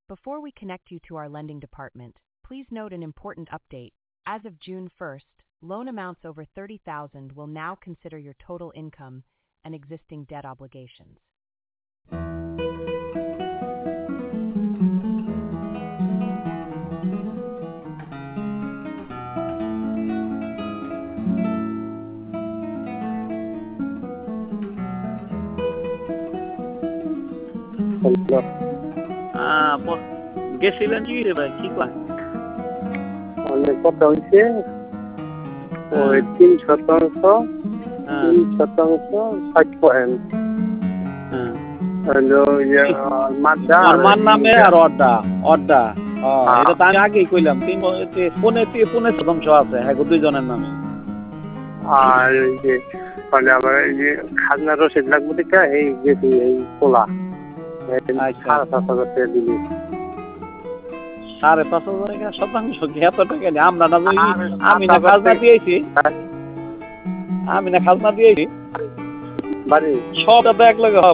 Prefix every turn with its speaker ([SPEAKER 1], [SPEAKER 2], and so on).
[SPEAKER 1] Before we connect you to our lending department, please note an important update. As of June 1st, loan amounts over $30,000 will now consider your total income and existing debt obligations.
[SPEAKER 2] গেছিলেন কি রে ভাই, কি কয়?
[SPEAKER 3] অনেক কথা হয়েছে, ওই 3% 60%,
[SPEAKER 2] মার নামে আর অড্ডা অড্ডা, এটা তো আমি আগেই কইলাম, 3.5% আছে হ্যাঁ দুইজনের নামে।
[SPEAKER 3] আর ওই যে মানে আমার এই যে খাজনার রসিদ লাগবে দেখা এই গেছি এই কোলা 7,500 টাকা দিলি।
[SPEAKER 2] 5,500 টাকা শতাংশ কি এত টাকা নেই? আমরা না আমি না খাজনা দিয়েছি, আমি না খাজনা দিয়েছি
[SPEAKER 3] বাড়ি
[SPEAKER 2] সবটা তো এক লগে